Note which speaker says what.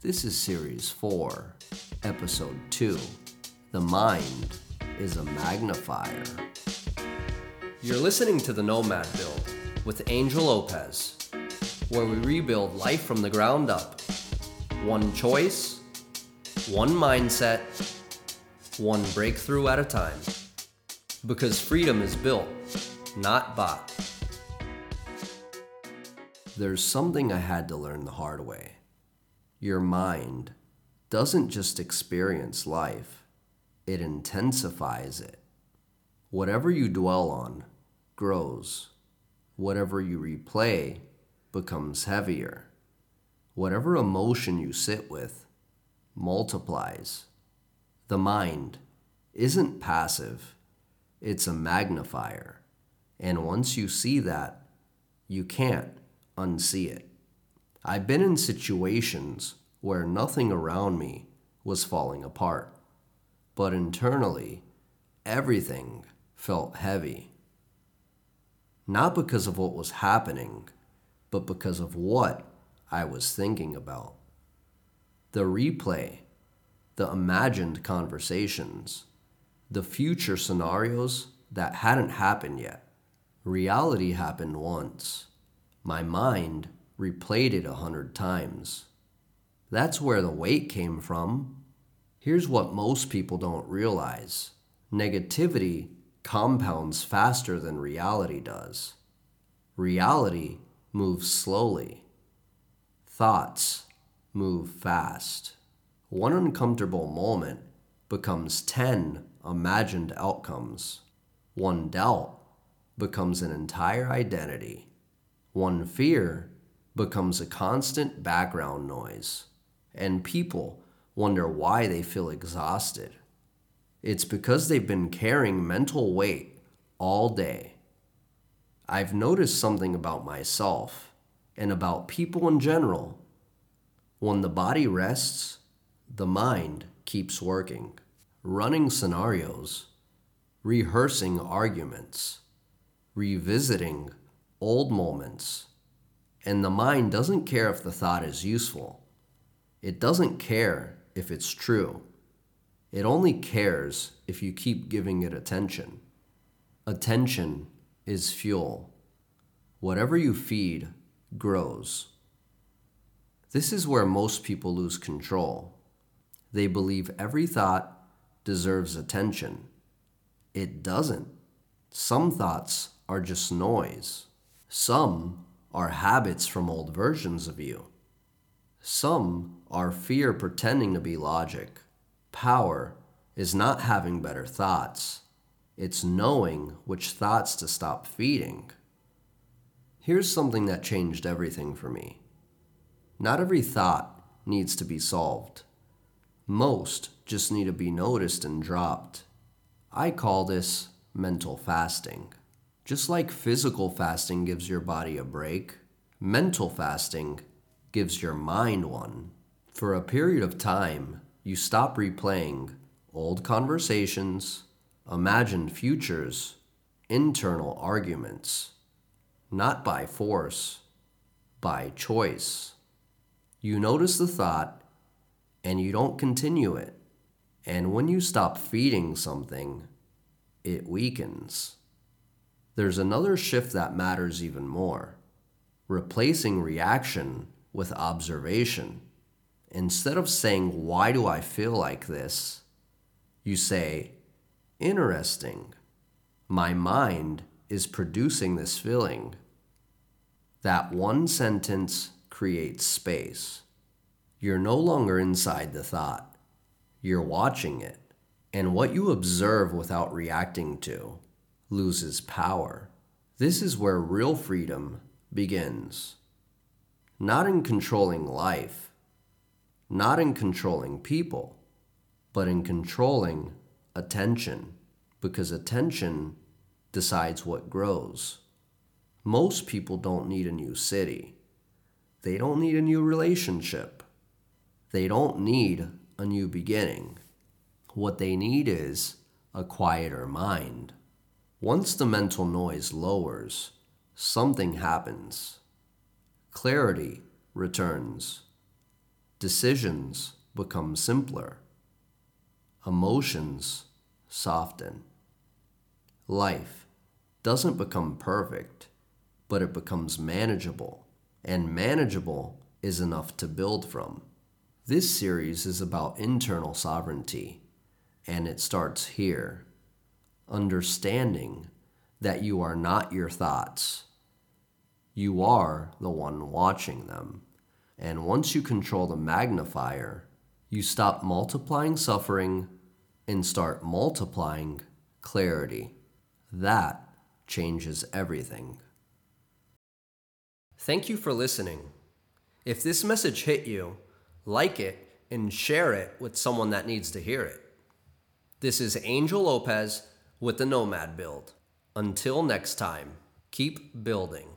Speaker 1: This is Series 4, Episode 2. The Mind is a Magnifier. You're listening to The Nomad Build with Angel Lopez, where we rebuild life from the ground up. One choice, one mindset, one breakthrough at a time. Because freedom is built, not bought. There's something I had to learn the hard way. Your mind doesn't just experience life, it intensifies it. Whatever you dwell on grows. Whatever you replay becomes heavier. Whatever emotion you sit with multiplies. The mind isn't passive, it's a magnifier. And once you see that, you can't unsee it. I've been in situations where nothing around me was falling apart, but internally, everything felt heavy. Not because of what was happening, but because of what I was thinking about. The replay, the imagined conversations, the future scenarios that hadn't happened yet. Reality happened once. My mind replayed it 100 times. That's where the weight came from. Here's what most people don't realize. Negativity compounds faster than reality does. Reality moves slowly. Thoughts move fast. One uncomfortable moment becomes 10 imagined outcomes. One doubt becomes an entire identity. One fear becomes a constant background noise, and people wonder why they feel exhausted. It's because they've been carrying mental weight all day. I've noticed something about myself and about people in general. When the body rests, the mind keeps working, running scenarios, rehearsing arguments, revisiting old moments. And the mind doesn't care if the thought is useful. It doesn't care if it's true. It only cares if you keep giving it attention. Attention is fuel. Whatever you feed grows. This is where most people lose control. They believe every thought deserves attention. It doesn't. Some thoughts are just noise. Some are habits from old versions of you. Some are fear pretending to be logic. Power is not having better thoughts. It's knowing which thoughts to stop feeding. Here's something that changed everything for me. Not every thought needs to be solved. Most just need to be noticed and dropped. I call this mental fasting. Just like physical fasting gives your body a break, mental fasting gives your mind one. For a period of time, you stop replaying old conversations, imagined futures, internal arguments. Not by force, by choice. You notice the thought, and you don't continue it. And when you stop feeding something, it weakens. There's another shift that matters even more. Replacing reaction with observation. Instead of saying, "Why do I feel like this?" you say, "Interesting. My mind is producing this feeling." That one sentence creates space. You're no longer inside the thought. You're watching it. And what you observe without reacting to loses power. This is where real freedom begins. Not in controlling life, not in controlling people, but in controlling attention, because attention decides what grows. Most people don't need a new city. They don't need a new relationship. They don't need a new beginning. What they need is a quieter mind. Once the mental noise lowers, something happens. Clarity returns. Decisions become simpler. Emotions soften. Life doesn't become perfect, but it becomes manageable, and manageable is enough to build from. This series is about internal sovereignty, and it starts here. Understanding that you are not your thoughts. You are the one watching them. And once you control the magnifier, you stop multiplying suffering and start multiplying clarity. That changes everything. Thank you for listening. If this message hit you, like it and share it with someone that needs to hear it. This is Angel Lopez with the Nomad Build. Until next time, keep building.